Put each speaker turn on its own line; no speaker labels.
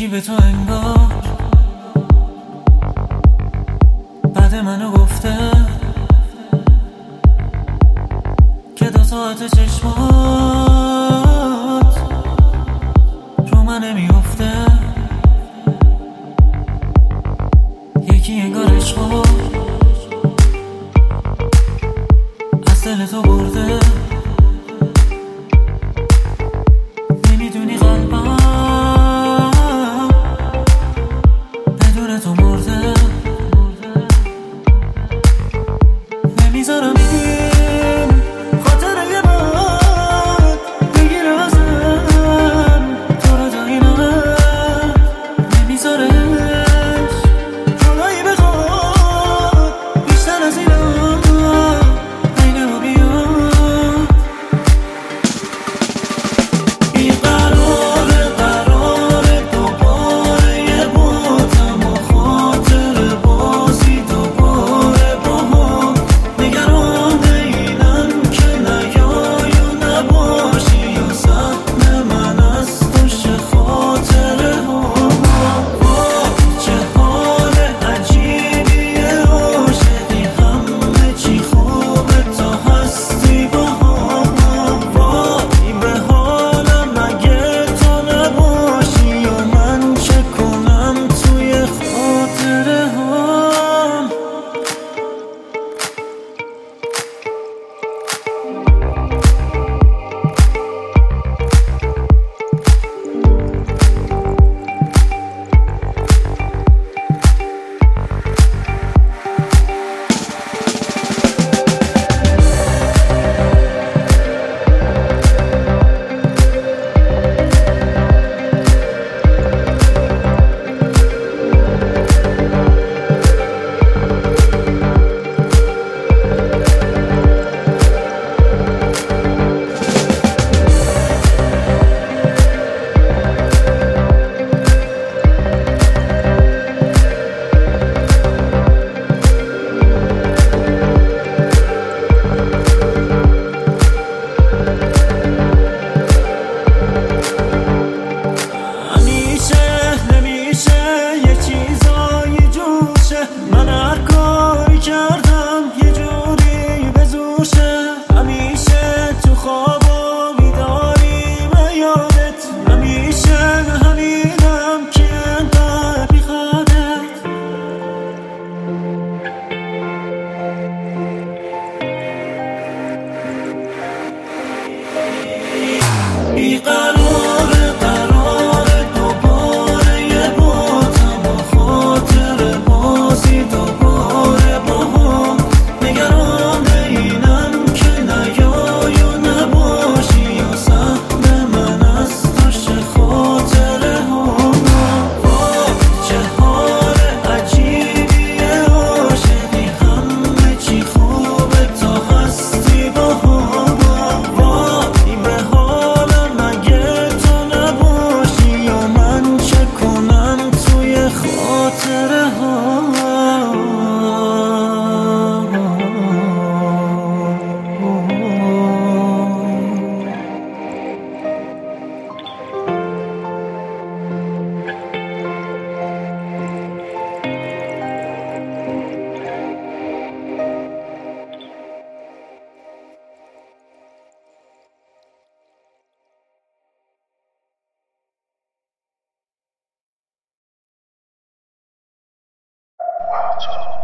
یکی به تو انگار بعد منو گفته که 2 ساعت چشمات رو من نمیافته. یکی انگار عشقو از دل تو برده. نمیدونی قلبم بدون تو مرده. نمیذارم این خاطره بد بگیره ازم تو رو تا این حد. نمیذارش جدایی بخواد بیشتر از اینا بین ما بیاد. بیقراره قراره دوباره یه باتم و خاطر بازی دوباره با هم. نگران اینم که نیای و نباشی یا سهم من از توش خاطره هم. چه حال عجیبیه عاشقی همه چی خوبه تا هستی با هم. وای به حالم اگه تو نباشی یا من چه کنم توی خاطره هم. من هر کاری کردم یه جوری به زورشه. همیشه تو خواب و بیداری به یادت. همیشه همینم که انقدر بیخوادت. بیقراره قراره دوباره یه باتم و خاطر بازی دوباره با هم. نگران اینم که نیای و نباشی یا سهم من از توش خاطره هم. چه حال عجیبیه عاشقی همه چی خوبه تا هستی با هم. وای به حالم اگه تو نباشی یا من چه کنم توی خاطره هم.
Wow.